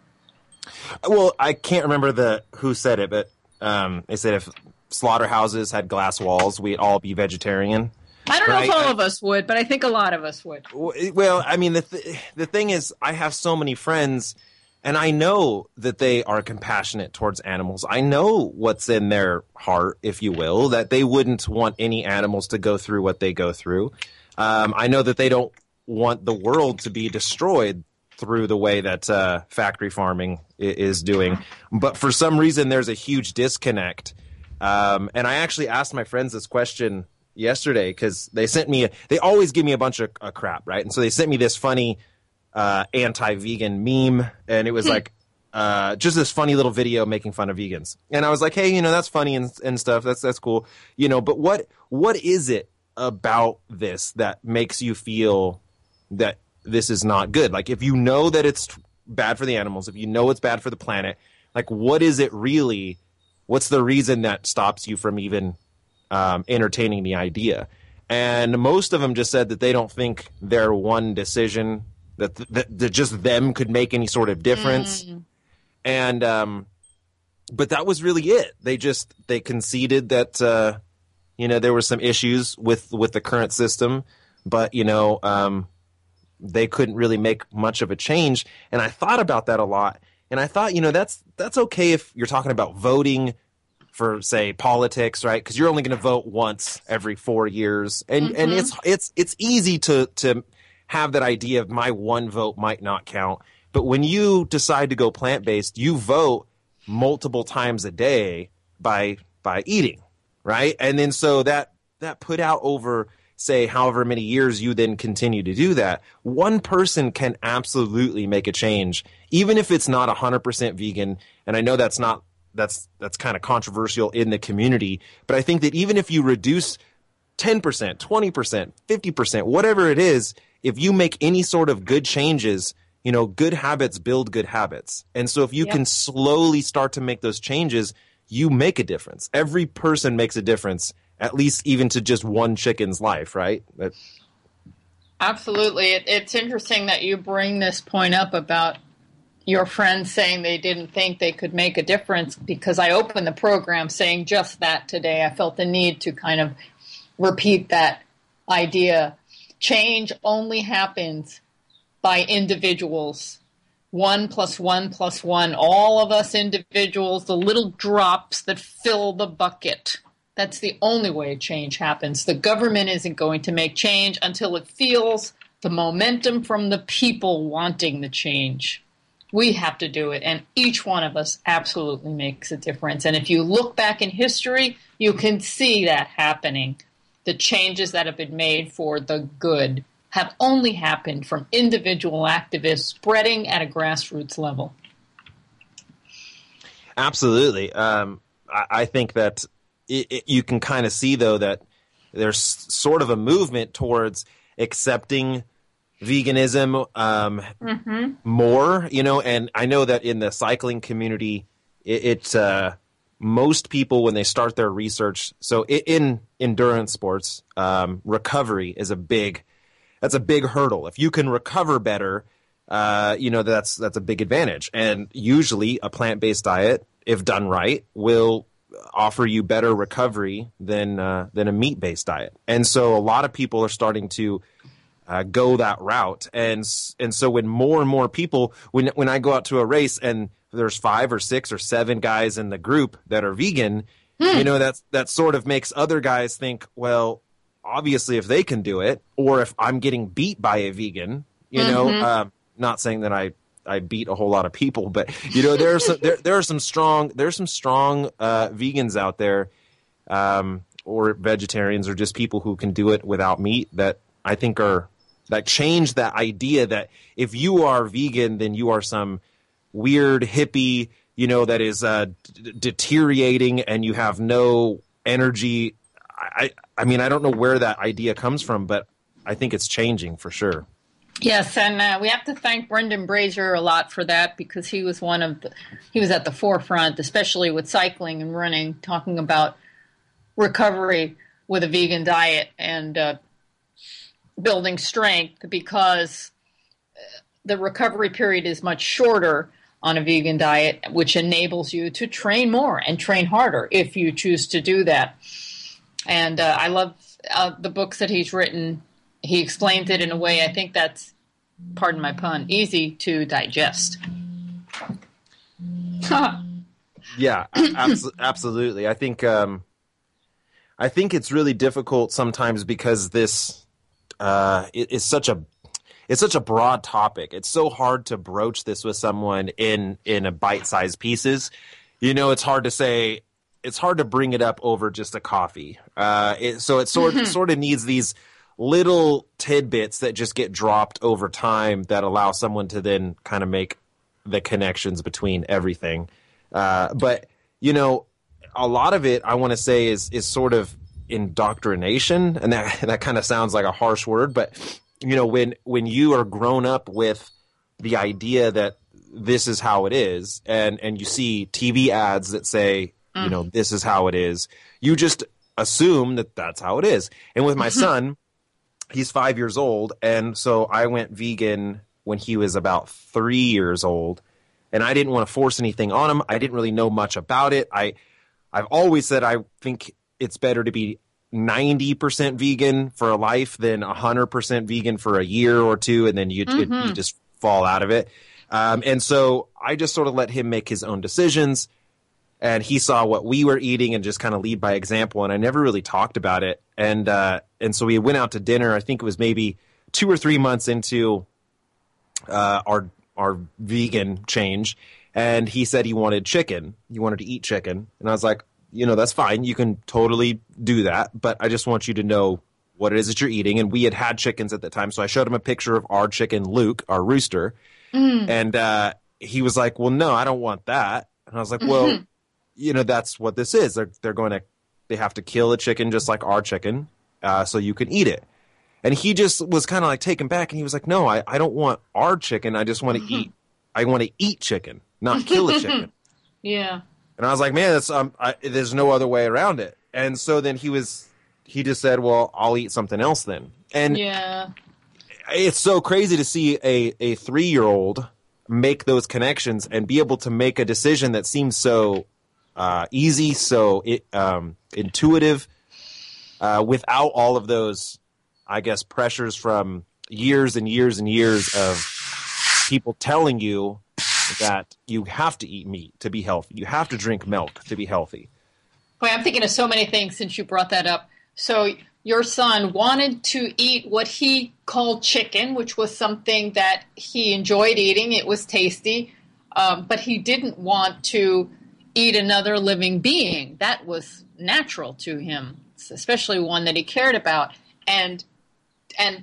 Well, I can't remember the who said it, but um, they said if slaughterhouses had glass walls, we'd all be vegetarian. I don't right? know if all of us would, but I think a lot of us would. Well, I mean, the th- the thing is, I have so many friends. And I know that they are compassionate towards animals. I know what's in their heart, if you will, that they wouldn't want any animals to go through what they go through. Um, I know that they don't want the world to be destroyed through the way that uh, factory farming is doing. But for some reason, there's a huge disconnect. Um, and I actually asked my friends this question yesterday because they sent me, a, they always give me a bunch of uh, crap, right? And so they sent me this funny Uh, anti-vegan meme, and it was like uh, just this funny little video making fun of vegans. And I was like, hey, you know, that's funny and, and stuff. That's that's cool, you know. But what what is it about this that makes you feel that this is not good? Like, if you know that it's bad for the animals, if you know it's bad for the planet, like, what is it really? What's the reason that stops you from even um, entertaining the idea? And most of them just said that they don't think their one decision That, that that just them could make any sort of difference, mm. and um, but that was really it. They just they conceded that uh, you know there were some issues with with the current system, but you know um, they couldn't really make much of a change. And I thought about that a lot, and I thought you know that's that's okay if you're talking about voting for, say, politics, right? Because you're only going to vote once every four years, and mm-hmm. and it's it's it's easy to to have that idea of my one vote might not count. But when you decide to go plant-based, you vote multiple times a day by by eating, right? And then so that that put out over, say, however many years you then continue to do that, one person can absolutely make a change, even if it's not one hundred percent vegan. And I know that's not that's that's kind of controversial in the community, but I think that even if you reduce ten percent, twenty percent, fifty percent, whatever it is, if you make any sort of good changes, you know, good habits build good habits. And so if you yep. can slowly start to make those changes, you make a difference. Every person makes a difference, at least even to just one chicken's life, right? That... Absolutely. It, it's interesting that you bring this point up about your friends saying they didn't think they could make a difference, because I opened the program saying just that today. I felt the need to kind of repeat that idea. Change only happens by individuals. One plus one plus one. All of us individuals, the little drops that fill the bucket. That's the only way change happens. The government isn't going to make change until it feels the momentum from the people wanting the change. We have to do it, and each one of us absolutely makes a difference. And if you look back in history, you can see that happening. The changes that have been made for the good have only happened from individual activists spreading at a grassroots level. Absolutely. Um, I, I think that it, it, you can kind of see, though, that there's sort of a movement towards accepting veganism um, mm-hmm. more, you know, and I know that in the cycling community, it, it uh, most people, when they start their research, so it, in endurance sports, um, recovery is a big, that's a big hurdle. If you can recover better, uh, you know, that's that's a big advantage. And usually a plant-based diet, if done right, will offer you better recovery than uh, than a meat-based diet. And so a lot of people are starting to Uh, go that route, and and so when more and more people, when when I go out to a race and there's five or six or seven guys in the group that are vegan, hmm. you know, that's that sort of makes other guys think, well, obviously if they can do it, or if I'm getting beat by a vegan, you mm-hmm. know, um, not saying that I I beat a whole lot of people, but you know, there are some there there are some strong there's some strong uh, vegans out there, um, or vegetarians, or just people who can do it without meat that I think are. That change that idea that if you are vegan, then you are some weird hippie, you know, that is uh, d- deteriorating and you have no energy. I, I mean, I don't know where that idea comes from, but I think it's changing for sure. Yes, and uh, we have to thank Brendan Brazier a lot for that, because he was one of the, he was at the forefront, especially with cycling and running, talking about recovery with a vegan diet and uh, building strength, because the recovery period is much shorter on a vegan diet, which enables you to train more and train harder if you choose to do that. And uh, I love uh, the books that he's written. He explains it in a way, I think that's, pardon my pun, easy to digest. Yeah, abso- absolutely. I think um, I think it's really difficult sometimes because this uh, it, it's such a it's such a broad topic. It's so hard to broach this with someone in in a bite-sized pieces. You know, it's hard to say. It's hard to bring it up over just a coffee. Uh, it, so it sort mm-hmm. sort of needs these little tidbits that just get dropped over time that allow someone to then kind of make the connections between everything. Uh, but, you know, a lot of it, I want to say, is is sort of indoctrination. And that that kind of sounds like a harsh word. But, you know, when when you are grown up with the idea that this is how it is, and, and you see T V ads that say, mm. you know, this is how it is, you just assume that that's how it is. And with my son, he's five years old. And so I went vegan when he was about three years old. And I didn't want to force anything on him. I didn't really know much about it. I, I've always said I think it's better to be ninety percent vegan for a life than one hundred percent vegan for a year or two, and then you, mm-hmm. it, you just fall out of it. Um, and so I just sort of let him make his own decisions. And he saw what we were eating and just kind of lead by example. And I never really talked about it. And uh, and so we went out to dinner. I think it was maybe two or three months into uh, our our vegan change, and he said he wanted chicken. He wanted to eat chicken. And I was like, you know, that's fine. You can totally do that. But I just want you to know what it is that you're eating. And we had had chickens at the time. So I showed him a picture of our chicken, Luke, our rooster. Mm. And uh, he was like, well, no, I don't want that. And I was like, well, mm-hmm. you know, that's what this is. They're, they're going to, they have to kill a chicken just like our chicken uh, so you can eat it. And he just was kind of like taken back, and he was like, no, I, I don't want our chicken. I just want to mm-hmm. eat. I want to eat chicken, not kill a chicken. Yeah. And I was like, man, that's, um, I, there's no other way around it. And so then he was, he just said, well, I'll eat something else then. And yeah. it's so crazy to see a, a three-year-old make those connections and be able to make a decision that seems so uh, easy, so it, um, intuitive, uh, without all of those, I guess, pressures from years and years and years of people telling you that you have to eat meat to be healthy. You have to drink milk to be healthy. Boy, I'm thinking of so many things since you brought that up. So your son wanted to eat what he called chicken, which was something that he enjoyed eating. It was tasty, um, but he didn't want to eat another living being. That was natural to him, especially one that he cared about, and and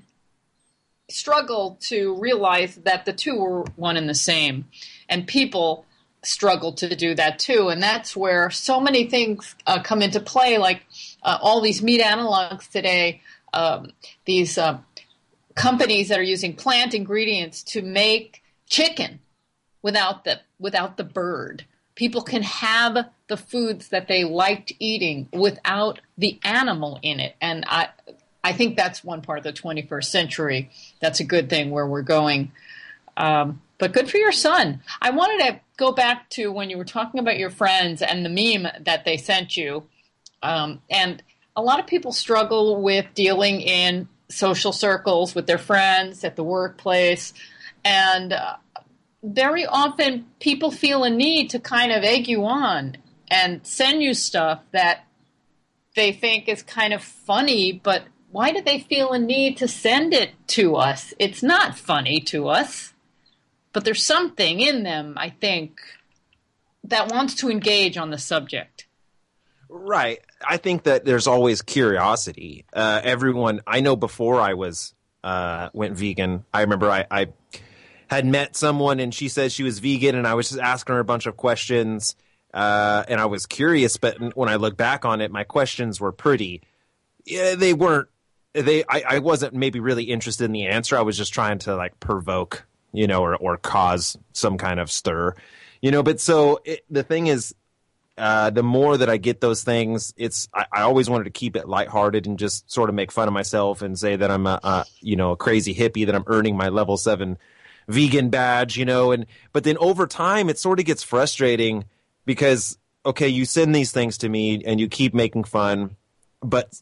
struggled to realize that the two were one and the same. And people struggle to do that too, and that's where so many things uh, come into play, like uh, all these meat analogs today, um, these uh, companies that are using plant ingredients to make chicken without the without the bird. People can have the foods that they liked eating without the animal in it, and I I think that's one part of the twenty-first century. That's a good thing where we're going. Um, but good for your son. I wanted to go back to when you were talking about your friends and the meme that they sent you. Um, and a lot of people struggle with dealing in social circles with their friends at the workplace. And uh, very often people feel a need to kind of egg you on and send you stuff that they think is kind of funny, but why do they feel a need to send it to us? It's not funny to us. But there's something in them, I think, that wants to engage on the subject. Right. I think that there's always curiosity. Uh, everyone, I know before I was uh, went vegan, I remember I, I had met someone and she said she was vegan, and I was just asking her a bunch of questions, uh, and I was curious. But when I look back on it, my questions were pretty. Yeah, they weren't. They. I, I wasn't maybe really interested in the answer. I was just trying to like provoke, you know, or, or cause some kind of stir, you know. But so it, the thing is, uh, the more that I get those things, it's I, I always wanted to keep it lighthearted and just sort of make fun of myself and say that I'm a, a you know a crazy hippie, that I'm earning my level seven vegan badge, you know. And but then over time, it sort of gets frustrating because okay, you send these things to me and you keep making fun, but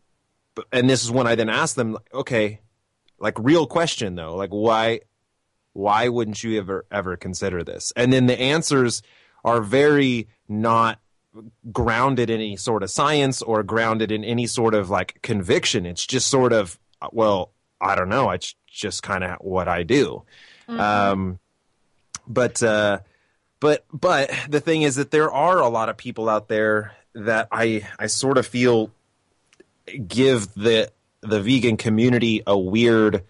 and this is when I then ask them, okay, like real question though, like why. Why wouldn't you ever ever consider this? And then the answers are very not grounded in any sort of science or grounded in any sort of like conviction. It's just sort of, well, I don't know. It's just kind of what I do. Mm-hmm. Um, but uh, but but the thing is that there are a lot of people out there that I I sort of feel give the the vegan community a weird.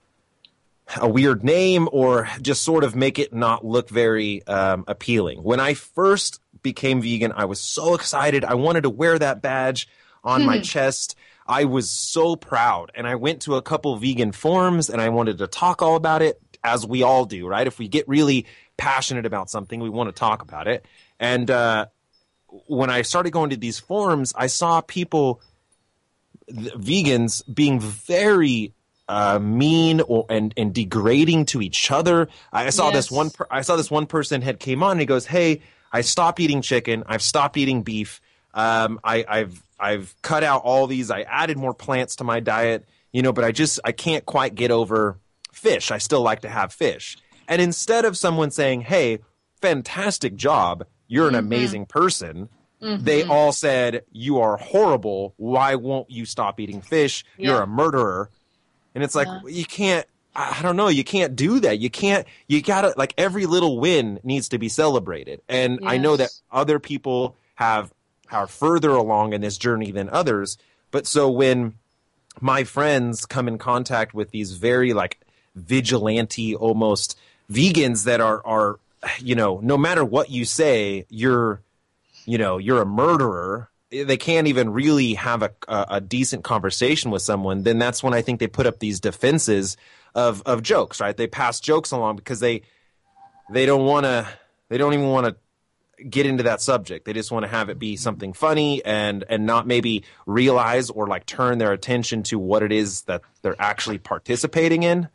a weird name, or just sort of make it not look very um, appealing. When I first became vegan, I was so excited. I wanted to wear that badge on my chest. I was so proud. And I went to a couple vegan forums and I wanted to talk all about it, as we all do, right? If we get really passionate about something, we want to talk about it. And uh, when I started going to these forums, I saw people, vegans, being very Uh, mean or and, and degrading to each other. I saw yes. this one. Per, I saw this one person had came on and he goes, "Hey, I stopped eating chicken. I've stopped eating beef. Um, I, I've I've cut out all these. I added more plants to my diet. You know, but I just I can't quite get over fish. I still like to have fish." And instead of someone saying, "Hey, fantastic job. You're an mm-hmm. amazing person," mm-hmm. they all said, "You are horrible. Why won't you stop eating fish? Yeah. You're a murderer." And it's like, yeah. you can't, I don't know, you can't do that. You can't, you gotta, like, every little win needs to be celebrated. And yes. I know that other people have, are further along in this journey than others. But so when my friends come in contact with these very, like, vigilante, almost vegans that are, are, you know, no matter what you say, you're, you know, you're a murderer. They can't even really have a, a, a decent conversation with someone, then that's when I think they put up these defenses of, of jokes, right? They pass jokes along because they they don't want to, they don't even want to get into that subject. They just want to have it be something funny and and not maybe realize or like turn their attention to what it is that they're actually participating in.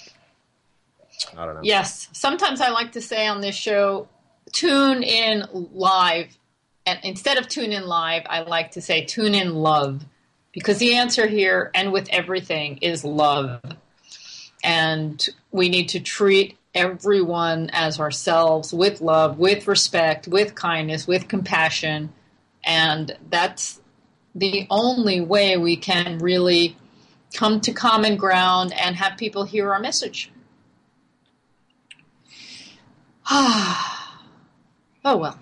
I don't know. Yes. Sometimes I like to say on this show, tune in live. And instead of tune in live, I like to say tune in love, because the answer here and with everything is love. And we need to treat everyone as ourselves, with love, with respect, with kindness, with compassion. And that's the only way we can really come to common ground and have people hear our message. Oh, well.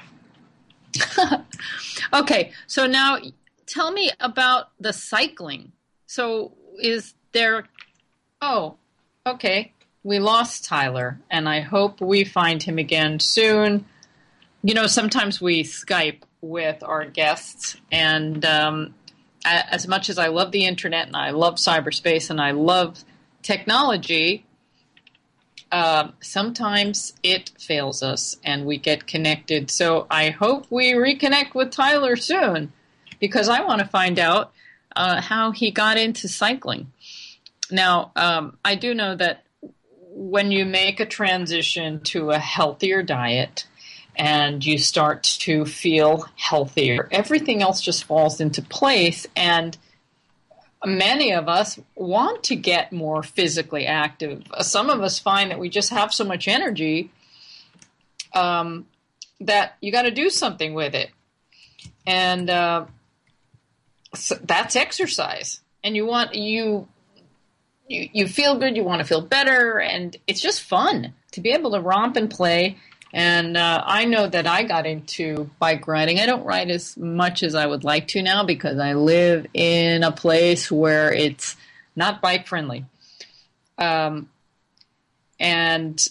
Okay, so now tell me about the cycling. So is there... Oh, okay. We lost Tyler, and I hope we find him again soon. You know, sometimes we Skype with our guests, and um, as much as I love the internet and I love cyberspace and I love technology, uh, sometimes it fails us and we get connected. So I hope we reconnect with Tyler soon, because I want to find out uh, how he got into cycling. Now, um, I do know that when you make a transition to a healthier diet and you start to feel healthier, everything else just falls into place. And many of us want to get more physically active. Some of us find that we just have so much energy um, that you got to do something with it. And uh, so that's exercise. And you want you... You, you feel good, you want to feel better, and it's just fun to be able to romp and play. And uh, I know that I got into bike riding. I don't ride as much as I would like to now because I live in a place where it's not bike friendly. Um, and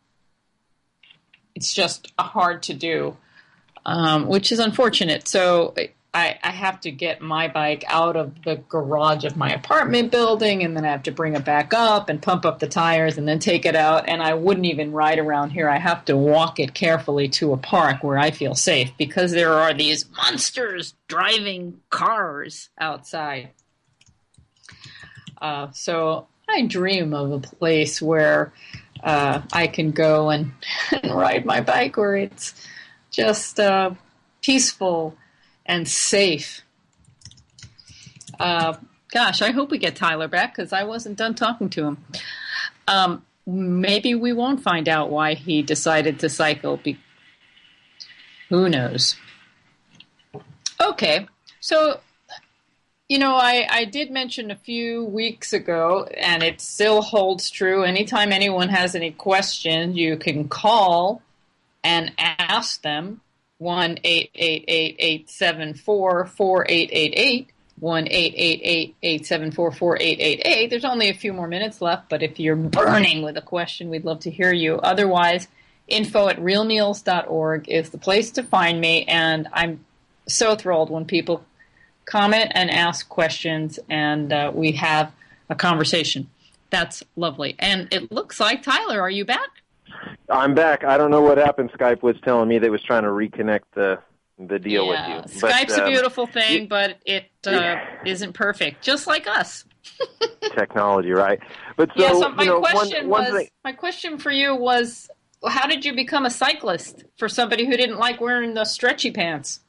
it's just hard to do, um, which is unfortunate. So I, I have to get my bike out of the garage of my apartment building, and then I have to bring it back up and pump up the tires and then take it out. And I wouldn't even ride around here. I have to walk it carefully to a park where I feel safe because there are these monsters driving cars outside. Uh, so I dream of a place where uh, I can go and, and ride my bike where it's just uh, peaceful and safe. Uh, gosh, I hope we get Tyler back because I wasn't done talking to him. Um, maybe we won't find out why he decided to cycle. Be- Who knows? Okay, so, you know, I, I did mention a few weeks ago, and it still holds true. Anytime anyone has any questions, you can call and ask them. one eight eight eight, eight seven four, four eight eight eight, one eight eight eight, eight seven four, four eight eight eight. There's only a few more minutes left, but if you're burning with a question, we'd love to hear you. Otherwise, info at real meals dot org is the place to find me, and I'm so thrilled when people comment and ask questions, and uh, we have a conversation. That's lovely. And it looks like, Tyler, are you back? I'm back. I don't know what happened. Skype was telling me they was trying to reconnect the the deal yeah, with you. Skype's but, a um, beautiful thing, it, but it uh, yeah. isn't perfect, just like us. Technology, right? But so, yeah. So my you know, question one, one was, thing, my question for you was, how did you become a cyclist for somebody who didn't like wearing the stretchy pants?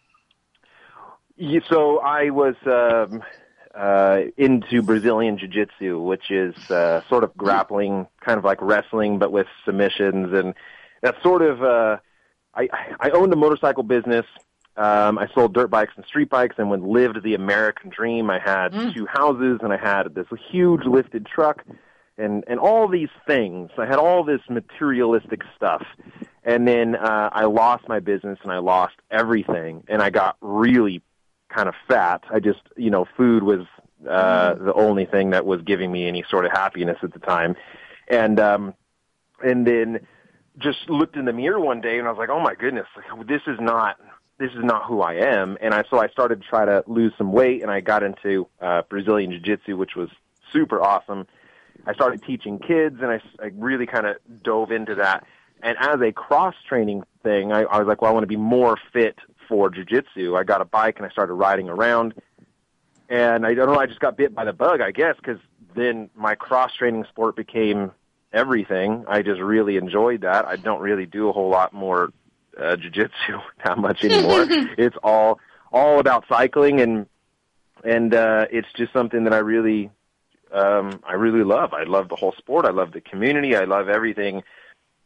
So I was um, uh, into Brazilian Jiu-Jitsu, which is uh, sort of grappling, kind of like wrestling, but with submissions. And that's sort of, uh, I, I owned a motorcycle business. Um, I sold dirt bikes and street bikes and when lived the American dream. I had mm. two houses and I had this huge lifted truck and, and all these things. I had all this materialistic stuff. And then uh, I lost my business and I lost everything. And I got really kind of fat. I just, you know, food was uh, the only thing that was giving me any sort of happiness at the time. And um, and then just looked in the mirror one day and I was like, oh my goodness, this is not this is not who I am. And I so I started to try to lose some weight and I got into uh, Brazilian Jiu-Jitsu, which was super awesome. I started teaching kids and I, I really kind of dove into that. And as a cross-training thing, I, I was like, well, I want to be more fit for jiu-jitsu. I got a bike and I started riding around. And I don't know, I just got bit by the bug, I guess, because then my cross-training sport became everything. I just really enjoyed that. I don't really do a whole lot more uh, jiu-jitsu that much anymore. It's all all about cycling, and and uh, it's just something that I really um, I really love. I love the whole sport. I love the community. I love everything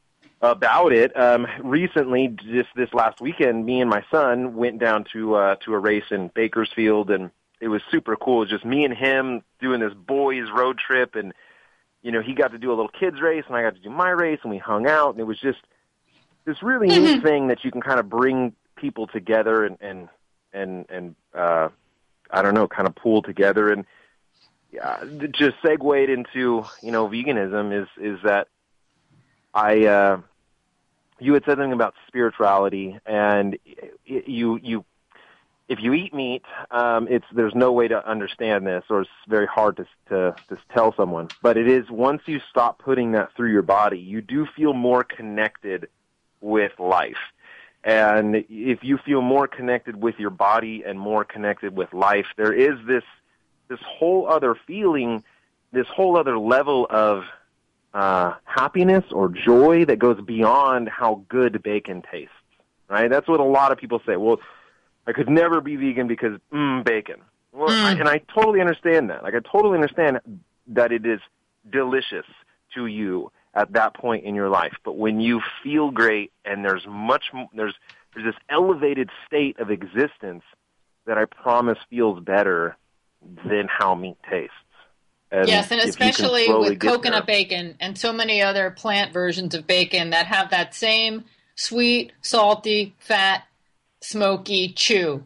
about it. Um, recently, just this last weekend, me and my son went down to uh, to a race in Bakersfield, and it was super cool. It was just me and him doing this boys road trip, and you know, he got to do a little kids race, and I got to do my race, and we hung out, and it was just this really mm-hmm. neat thing that you can kind of bring people together and and and and uh, I don't know, kind of pool together, and uh, just segued into you know veganism is is that I. Uh, You had said something about spirituality, and you you if you eat meat, um, it's there's no way to understand this, or it's very hard to, to to tell someone. But it is once you stop putting that through your body, you do feel more connected with life. And if you feel more connected with your body and more connected with life, there is this this whole other feeling, this whole other level of Uh, happiness or joy that goes beyond how good bacon tastes, right? That's what a lot of people say. Well, I could never be vegan because, mmm, bacon. Well, mm. I, and I totally understand that. Like, I totally understand that it is delicious to you at that point in your life. But when you feel great and there's much, there's, there's this elevated state of existence that I promise feels better than how meat tastes. And yes, and especially with coconut there. bacon and so many other plant versions of bacon that have that same sweet, salty, fat, smoky chew.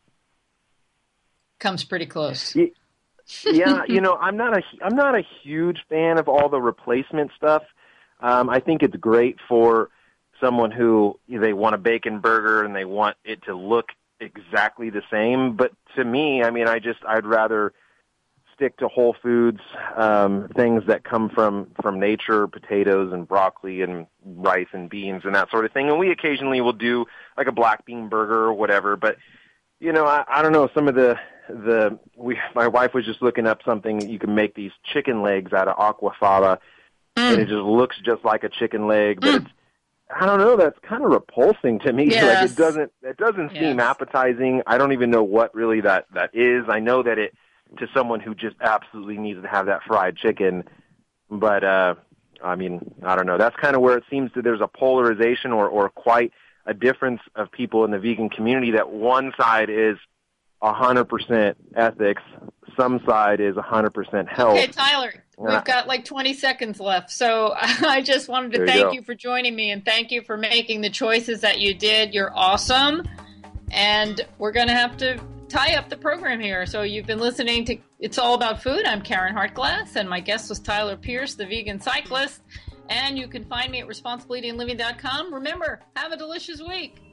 Comes pretty close. Yeah, you know, I'm not a I'm not a huge fan of all the replacement stuff. Um, I think it's great for someone who you know, they want a bacon burger and they want it to look exactly the same. But to me, I mean, I just I'd rather stick to whole foods, um, things that come from, from nature, potatoes and broccoli and rice and beans and that sort of thing. And we occasionally will do like a black bean burger or whatever. But, you know, I, I don't know, some of the, the, we, my wife was just looking up something, you can make these chicken legs out of aquafaba mm. and it just looks just like a chicken leg, but mm. it's, I don't know, that's kind of repulsing to me. Yes. Like it doesn't, it doesn't seem yes. appetizing. I don't even know what really that, that is. I know that it, to someone who just absolutely needs to have that fried chicken. But, uh, I mean, I don't know. That's kind of where it seems that there's a polarization or, or quite a difference of people in the vegan community, that one side is one hundred percent ethics, some side is one hundred percent health. Okay, Tyler, we've got like twenty seconds left. So I just wanted to there thank you, you for joining me and thank you for making the choices that you did. You're awesome. And we're going to have to tie up the program here. So you've been listening to It's All About Food. I'm Karen Hartglass, and my guest was Tyler Pierce, the vegan cyclist. And you can find me at responsible eating living dot com. Remember, have a delicious week.